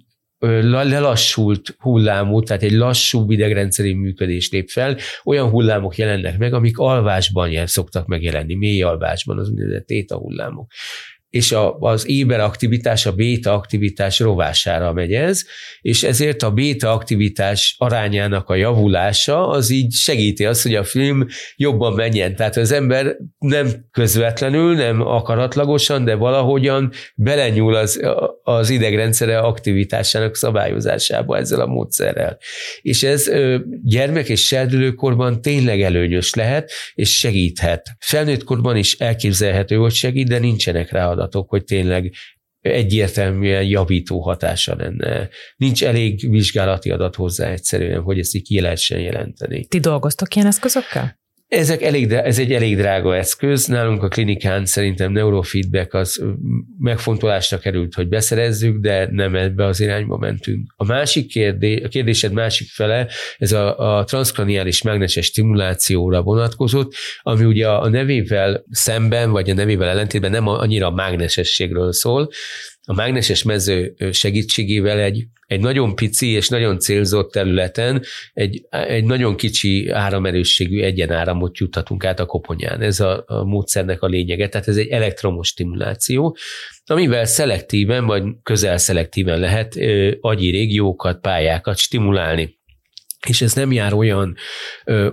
lelassult hullámú, tehát egy lassú idegrendszeri működés lép fel, olyan hullámok jelennek meg, amik alvásban jel, szoktak megjelenni, mély alvásban, az úgynevezett téta hullámok. És a, az éber aktivitás, a béta aktivitás rovására megy ez, és ezért a béta aktivitás arányának a javulása az így segíti azt, hogy a film jobban menjen. Tehát az ember nem közvetlenül, nem akaratlagosan, de valahogyan belenyúl az, az idegrendszere aktivitásának szabályozásába ezzel a módszerrel. És ez gyermek és serdülőkorban tényleg előnyös lehet, és segíthet. Felnőttkorban is elképzelhető, hogy segít, de nincsenek rá adatok, hogy tényleg egyértelműen javító hatása lenne. Nincs elég vizsgálati adat hozzá egyszerűen, hogy ezt így ki lehessen jelenteni. Ti dolgoztok ilyen eszközökkel? Ezek elég, ez egy elég drága eszköz. Nálunk a klinikán szerintem neurofeedback az megfontolásra került, hogy beszerezzük, de nem ebbe az irányba mentünk. A másik kérdés, a kérdésed másik fele, ez a, a transzkraniális mágneses stimulációra vonatkozott, ami ugye a nevével szemben, vagy a nevével ellentétben nem annyira a mágnesességről szól. A mágneses mező segítségével egy, egy nagyon pici és nagyon célzott területen egy, egy nagyon kicsi áramerősségű egyenáramot juttatunk át a koponyán. Ez a, a módszernek a lényege, tehát ez egy elektromos stimuláció, amivel szelektíven vagy közel szelektíven lehet ö, agyi régiókat, pályákat stimulálni. És ez nem jár olyan ö,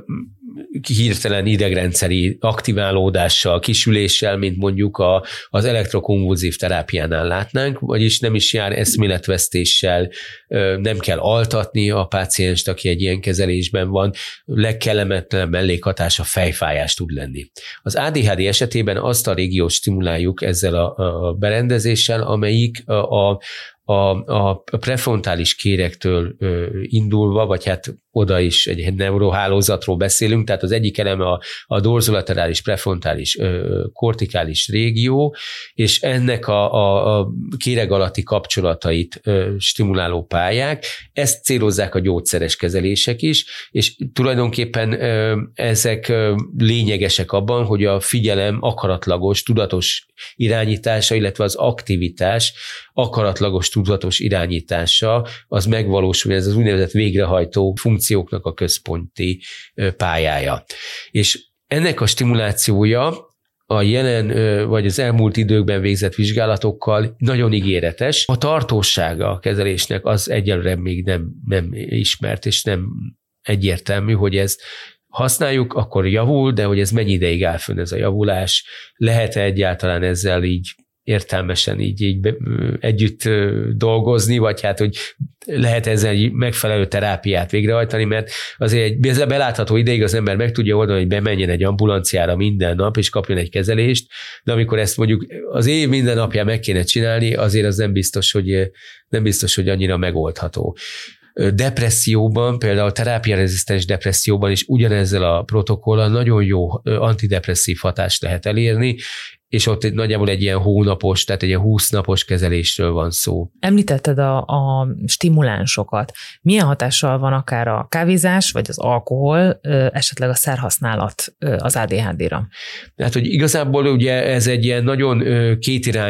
hirtelen idegrendszeri aktiválódással, kisüléssel, mint mondjuk a, az elektrokonvulzív terápiánál látnánk, vagyis nem is jár eszméletvesztéssel, ö, nem kell altatni a pácienst, aki egy ilyen kezelésben van, legkellemetlenebb mellékhatás a fejfájás tud lenni. Az á dé há dé esetében azt a régiót stimuláljuk ezzel a, a berendezéssel, amelyik a, a A, a prefrontális kérektől ö, indulva, vagy hát oda is egy neurohálózatról beszélünk, tehát az egyik eleme a, a dorzolaterális, prefrontális, ö, kortikális régió, és ennek a, a, a kéreg alatti kapcsolatait ö, stimuláló pályák, ezt célozzák a gyógyszeres kezelések is, és tulajdonképpen ö, ezek ö, lényegesek abban, hogy a figyelem akaratlagos, tudatos irányítása, illetve az aktivitás akaratlagos, tudatos irányítása, az megvalósul, ez az úgynevezett végrehajtó funkcióknak a központi pályája. És ennek a stimulációja a jelen vagy az elmúlt időkben végzett vizsgálatokkal nagyon ígéretes. A tartósága a kezelésnek az egyelőre még nem, nem ismert, és nem egyértelmű, hogy ez használjuk, akkor javul, de hogy ez mennyi ideig áll fönn ez a javulás, lehet-e egyáltalán ezzel így értelmesen így, így együtt dolgozni, vagy hát, hogy lehet ezzel egy megfelelő terápiát végrehajtani, mert azért egy belátható ideig az ember meg tudja oldani, hogy bemenjen egy ambulanciára minden nap, és kapjon egy kezelést, de amikor ezt mondjuk az év minden napján meg kéne csinálni, azért az nem biztos, hogy, nem biztos, hogy annyira megoldható. Depresszióban, például terápiarezisztens depresszióban is ugyanezzel a protokollal nagyon jó antidepresszív hatást lehet elérni, és ott nagyjából egy ilyen hónapos, tehát egy ilyen húsz napos kezelésről van szó. Említetted a, a stimulánsokat. Milyen hatással van akár a kávézás, vagy az alkohol, esetleg a szerhasználat az á dé há dé-ra? Hát, hogy igazából ugye ez egy ilyen nagyon kétirányú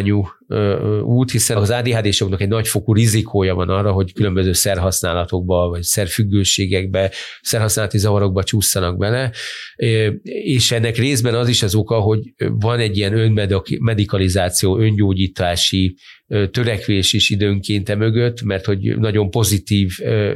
út, hiszen az á dé há dé-soknak egy nagyfokú rizikója van arra, hogy különböző szerhasználatokba, vagy szerfüggőségekbe, szerhasználati zavarokba csúszanak bele, és ennek részben az is az oka, hogy van egy ilyen önmedikalizáció, öngyógyítási törekvés is időnként e mögött, mert hogy nagyon pozitív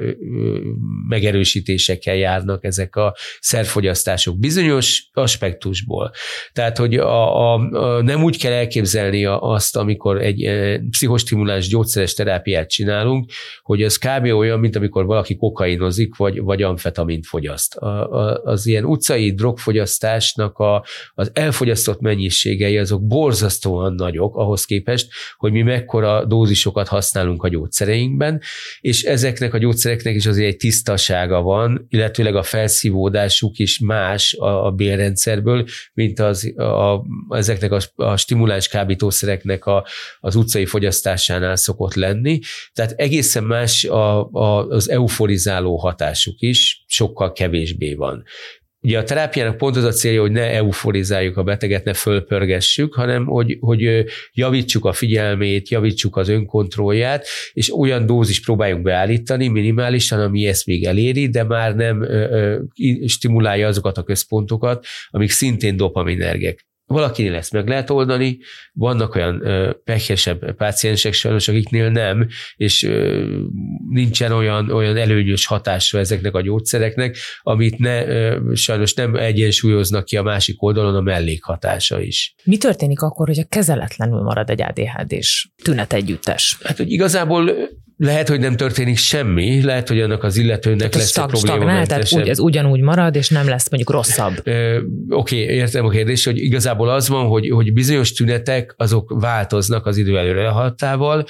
megerősítésekkel járnak ezek a szerfogyasztások bizonyos aspektusból. Tehát, hogy a, a, a, nem úgy kell elképzelni azt, amikor egy pszichostimuláns gyógyszeres terápiát csinálunk, hogy ez kb. Olyan, mint amikor valaki kokainozik, vagy, vagy amfetamint fogyaszt. A, a, az ilyen utcai drogfogyasztásnak a, az elfogyasztott mennyiségei azok borzasztóan nagyok ahhoz képest, hogy mi mekkora dózisokat használunk a gyógyszereinkben, és ezeknek a gyógyszereknek is azért egy tisztasága van, illetőleg a felszívódásuk is más a, a bélrendszerből, mint az, a, ezeknek a, a stimuláns kábítószereknek a, az utcai fogyasztásánál szokott lenni. Tehát egészen más a, a, az euforizáló hatásuk is, sokkal kevésbé van. Ugye a terápiának pont az a célja, hogy ne euforizáljuk a beteget, ne fölpörgessük, hanem hogy, hogy javítsuk a figyelmét, javítsuk az önkontrollját, és olyan dózis próbáljunk beállítani minimálisan, ami ezt még eléri, de már nem ö, ö, stimulálja azokat a központokat, amik szintén dopaminergek. Valakinél ezt meg lehet oldani, vannak olyan ö, pehesebb páciensek sajnos, akiknél nem, és ö, nincsen olyan, olyan előnyös hatása ezeknek a gyógyszereknek, amit ne, ö, sajnos nem egyensúlyoznak ki a másik oldalon a mellékhatása is. Mi történik akkor, hogy a kezeletlenül marad egy á dé há dés tünetegyüttes? Hát, hogy igazából lehet, hogy nem történik semmi, lehet, hogy annak az illetőnek tehát lesz stag, egy probléma. Tehát úgy, ez ugyanúgy marad, és nem lesz mondjuk rosszabb. Oké, okay, értem a kérdést, hogy igazából az van, hogy, hogy bizonyos tünetek azok változnak az idő előre haladtával,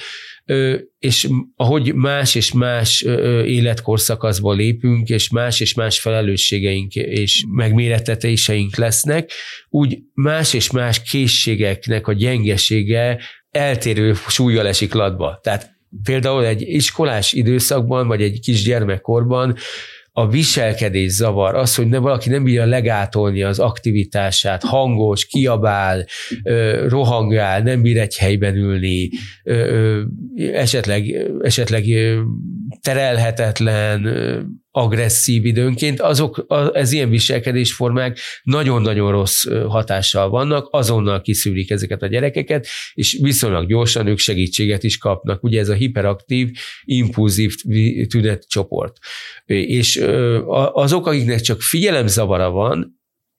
és ahogy más és más életkorszakaszból lépünk, és más és más felelősségeink és megmérettetéseink lesznek, úgy más és más készségeknek a gyengesége eltérő súllyal esik latba. Tehát például egy iskolás időszakban, vagy egy kis gyermekkorban a viselkedés zavar, az, hogy ne, valaki nem bírja legátolni az aktivitását, hangos, kiabál, rohangál, nem bír egy helyben ülni, esetleg, esetleg terelhetetlen, agresszív időnként, azok, ez ilyen viselkedésformák nagyon-nagyon rossz hatással vannak, azonnal kiszűrik ezeket a gyerekeket, és viszonylag gyorsan ők segítséget is kapnak. Ugye ez a hiperaktív, impulzív tünetcsoport. És azok, akiknek csak figyelemzavara van,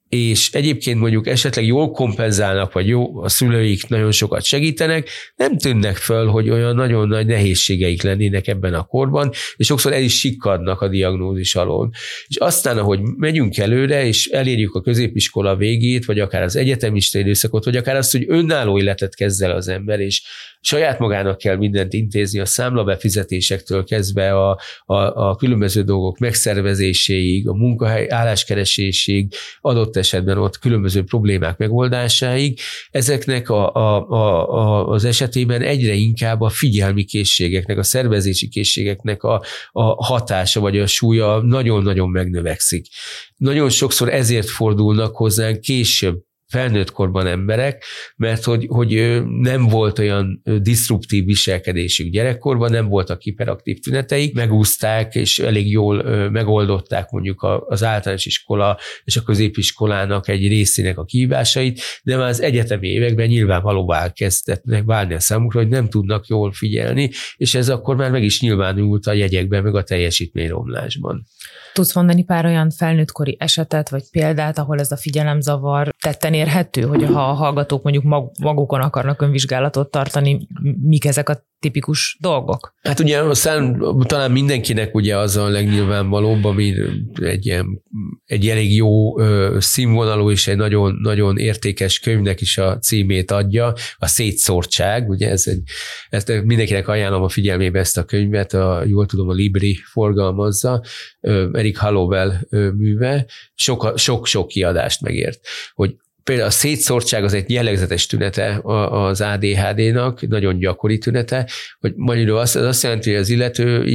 és egyébként mondjuk esetleg jól kompenzálnak, vagy jó, a szülőik nagyon sokat segítenek, nem tűnnek föl, hogy olyan nagyon nagy nehézségeik lennének ebben a korban, és sokszor el is sikkadnak a diagnózis alól. És aztán, ahogy megyünk előre, és elérjük a középiskola végét, vagy akár az egyetemista időszakot, vagy akár azt, hogy önálló életet kezd el az ember, és saját magának kell mindent intézni, a számlabefizetésektől kezdve a, a, a különböző dolgok megszervezéséig, a munkahely álláskeresésig, adott esetben ott különböző problémák megoldásáig. Ezeknek a, a, a, az esetében egyre inkább a figyelmi készségeknek, a szervezési készségeknek a, a hatása vagy a súlya nagyon-nagyon megnövekszik. Nagyon sokszor ezért fordulnak hozzánk később felnőtt korban emberek, mert hogy, hogy nem volt olyan diszruptív viselkedésük gyerekkorban, nem voltak hiperaktív tüneteik, megúszták, és elég jól megoldották mondjuk az általános iskola és a középiskolának egy részének a kihívásait, de már az egyetemi években nyilvánvalóvá kezdetnek válni a számukra, hogy nem tudnak jól figyelni, és ez akkor már meg is nyilvánult a jegyekben, meg a teljesítményromlásban. Tudsz mondani pár olyan felnőttkori esetet, vagy példát, ahol ez a figyelemzavar tetten érhető, hogy ha a hallgatók mondjuk magukon akarnak önvizsgálatot tartani, mik ezek a tipikus dolgok? Hát ugye aztán talán mindenkinek ugye az a legnyilvánvalóbb, ami egy, ilyen, egy elég jó ö, színvonalú és egy nagyon, nagyon értékes könyvnek is a címét adja, a szétszórtság, ugye ez egy, ezt mindenkinek ajánlom a figyelmébe ezt a könyvet, a, jól tudom, a Libri forgalmazza, ö, Eric Hallowell ö, műve, sok-sok kiadást megért, hogy például a szétszórtság az egy jellegzetes tünete az á dé há dé-nak, nagyon gyakori tünete, hogy magyarul azt, az azt jelenti, hogy az illető így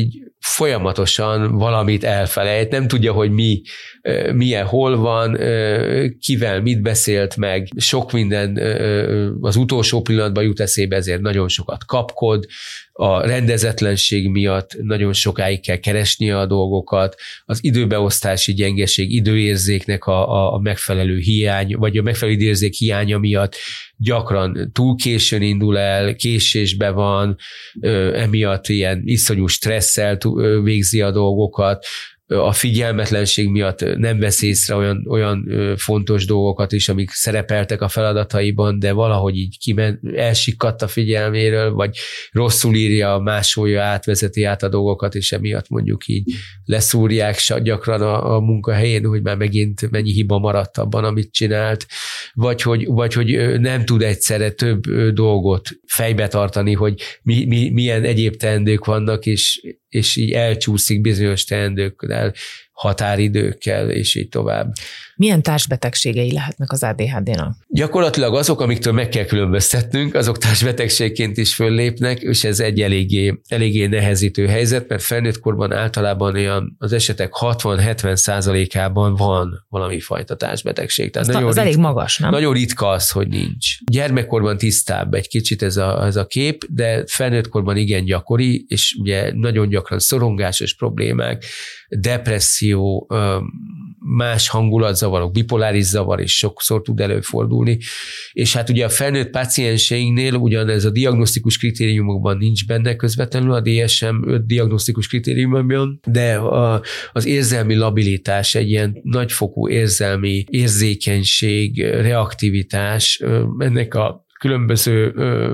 folyamatosan valamit elfelejt, nem tudja, hogy mi, milyen, hol van, kivel mit beszélt meg, sok minden az utolsó pillanatban jut eszébe, ezért nagyon sokat kapkod, a rendezetlenség miatt nagyon sokáig kell keresnie a dolgokat, az időbeosztási gyengeség, időérzéknek a, a megfelelő hiány, vagy a megfelelő időérzék hiánya miatt gyakran túl későn indul el, késésbe van, emiatt ilyen iszonyú stresszel végzi a dolgokat, a figyelmetlenség miatt nem vesz észre olyan, olyan fontos dolgokat is, amik szerepeltek a feladataiban, de valahogy így kimen, elsikkadt a figyelméről, vagy rosszul írja, másolja, átvezeti át a dolgokat, és emiatt mondjuk így leszúrják gyakran a, a munkahelyén, hogy már megint mennyi hiba maradt abban, amit csinált, vagy hogy, vagy hogy nem tud egyszerre több dolgot fejbe tartani, hogy mi, mi, milyen egyéb teendők vannak, és és így elcsúszik bizonyos teendőkkel, határidőkkel, és így tovább. Milyen társbetegségei lehetnek az á dé há dé-nak? Gyakorlatilag azok, amiktől meg kell különböztetnünk, azok társbetegségként is föllépnek, és ez egy eléggé, eléggé nehezítő helyzet, mert felnőtt korban általában olyan az esetek hatvan-hetven százalékában van valami fajta társbetegség. Tehát az, az ritka, elég magas, nem? Nagyon ritka az, hogy nincs. Gyermekkorban tisztább egy kicsit ez a, ez a kép, de felnőtt korban igen gyakori, és ugye nagyon gyakran szorongásos problémák, depresszió, más hangulatzavarok, bipoláris zavar is sokszor tud előfordulni, és hát ugye a felnőtt pácienseinknél ugyanez a diagnosztikus kritériumokban nincs benne közvetlenül, a dé es em öt diagnosztikus kritériumban, de a, az érzelmi labilitás, egy ilyen nagyfokú érzelmi érzékenység, reaktivitás, ennek a különböző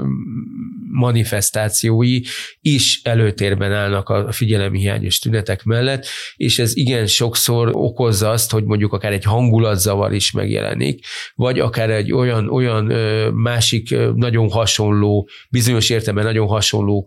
manifestációi is előtérben állnak a figyelemhiányos tünetek mellett, és ez igen sokszor okozza azt, hogy mondjuk akár egy hangulatzavar is megjelenik, vagy akár egy olyan, olyan másik nagyon hasonló, bizonyos értelemben nagyon hasonló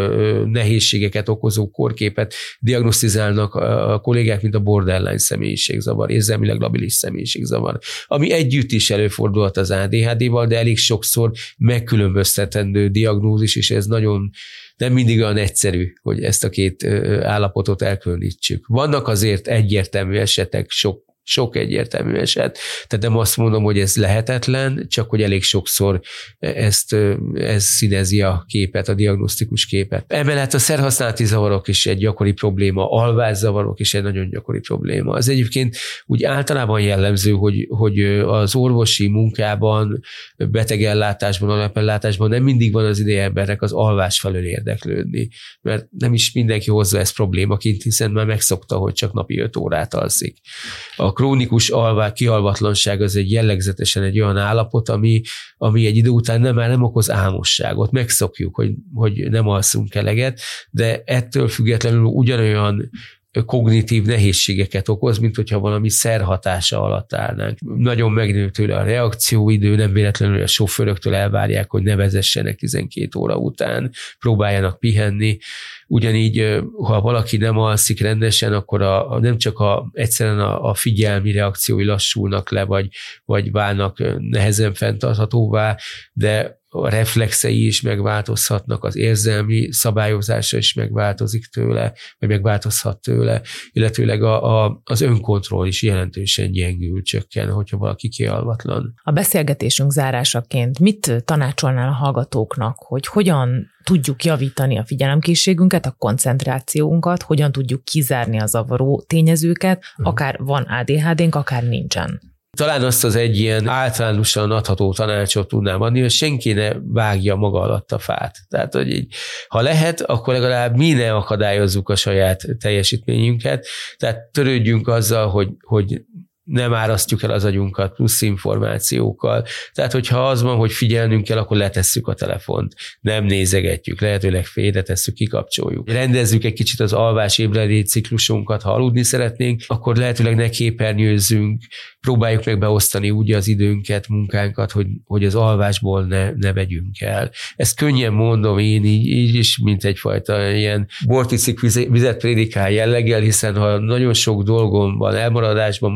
nehézségeket okozó kórképet diagnosztizálnak a kollégák, mint a borderline személyiségzavar, érzelmileg labilis személyiségzavar, ami együtt is előfordulhat az á dé há dé-val, de elég sokszor megkülönböztetendő diagnózis, és ez nagyon nem mindig olyan egyszerű, hogy ezt a két állapotot elkülönítsük. Vannak azért egyértelmű esetek, sok Sok egyértelmű eset. Tehát nem azt mondom, hogy ez lehetetlen, csak hogy elég sokszor ezt, ez színezi a képet, a diagnosztikus képet. Emellett a szerhasználati zavarok is egy gyakori probléma, alvászavarok is egy nagyon gyakori probléma. Az egyébként úgy általában jellemző, hogy, hogy az orvosi munkában, betegellátásban, alapellátásban nem mindig van az ideje emberek az alvás felől érdeklődni, mert nem is mindenki hozza ezt problémaként, hiszen már megszokta, hogy csak napi öt órát alszik. A krónikus alvás, kialvatlanság az egy jellegzetesen egy olyan állapot, ami, ami egy idő után nem, már nem okoz álmosságot. Megszokjuk, hogy, hogy nem alszunk eleget, de ettől függetlenül ugyanolyan kognitív nehézségeket okoz, mint hogyha valami szerhatása alatt állnánk. Nagyon megnő tőle a reakcióidő, nem véletlenül a sofőröktől elvárják, hogy ne vezessenek tizenkét óra után, próbáljanak pihenni. Ugyanígy, ha valaki nem alszik rendesen, akkor a, a, nem csak a, egyszerűen a, a figyelmi reakciói lassulnak le, vagy, vagy válnak nehezen fenntarthatóvá, de a reflexei is megváltozhatnak, az érzelmi szabályozása is megváltozik tőle, vagy megváltozhat tőle, illetőleg a, a, az önkontroll is jelentősen gyengül, csökken, hogyha valaki kialvatlan. A beszélgetésünk zárásaként mit tanácsolnál a hallgatóknak, hogy hogyan tudjuk javítani a figyelemkészségünket, a koncentrációnkat, hogyan tudjuk kizárni a zavaró tényezőket, akár van á dé há dé-nk, akár nincsen? Talán azt az egy ilyen általánosan adható tanácsot tudnám adni, hogy senki ne vágja maga alatt a fát. Tehát, hogy így, ha lehet, akkor legalább mi ne akadályozzuk a saját teljesítményünket. Tehát törődjünk azzal, hogy, hogy nem árasztjuk el az agyunkat plusz információkkal. Tehát, hogyha az van, hogy figyelnünk kell, akkor letesszük a telefont. Nem nézegetjük, lehetőleg félretesszük, kikapcsoljuk. Rendezzük egy kicsit az alvás-ébredés ciklusunkat, ha aludni szeretnénk, akkor lehetőleg ne képernyőzzünk, próbáljuk meg beosztani úgy az időnket, munkánkat, hogy, hogy az alvásból ne, ne vegyünk el. Ezt könnyen mondom én így, így is, mint egyfajta ilyen borticik vizet prédikál jelleggel, hiszen ha nagyon sok dolgomban, elmaradásban vagyok,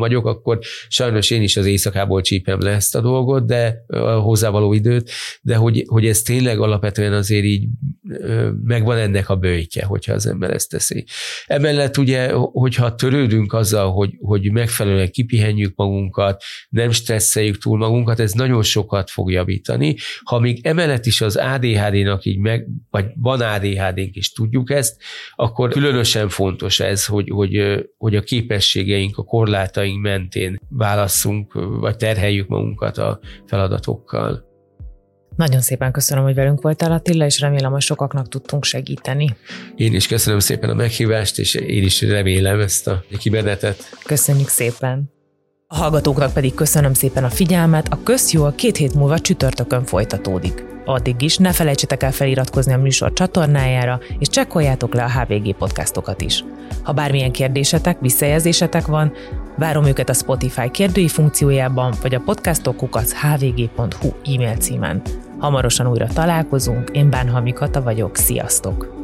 akkor sajnos én is az éjszakából csípem le ezt a dolgot, de a hozzávaló időt, de hogy, hogy ez tényleg alapvetően azért így megvan ennek a bőjtje, hogyha az ember ezt teszi. Emellett ugye, hogyha törődünk azzal, hogy, hogy megfelelően kipihenjük magunkat, nem stresszeljük túl magunkat, ez nagyon sokat fog javítani. Ha még emellett is az á dé há dé-nak így meg, vagy van á dé há dé-nk is tudjuk ezt, akkor különösen fontos ez, hogy, hogy, hogy a képességeink, a korlátaink mentén válasszunk, vagy terheljük magunkat a feladatokkal. Nagyon szépen köszönöm, hogy velünk voltál, Attila, és remélem, hogy sokaknak tudtunk segíteni. Én is köszönöm szépen a meghívást, és én is remélem ezt a kimenetet. Köszönjük szépen. A hallgatóknak pedig köszönöm szépen a figyelmet, a Közjól két hét múlva csütörtökön folytatódik. Addig is ne felejtsetek el feliratkozni a műsor csatornájára, és csekkoljátok le a há vé gé podcastokat is. Ha bármilyen kérdésetek, visszajelzésetek van, várom őket a Spotify kérdői funkciójában, vagy a podcastok kukac h v g pont h u e-mail címen. Hamarosan újra találkozunk, én Bánhalmi Kata vagyok, sziasztok!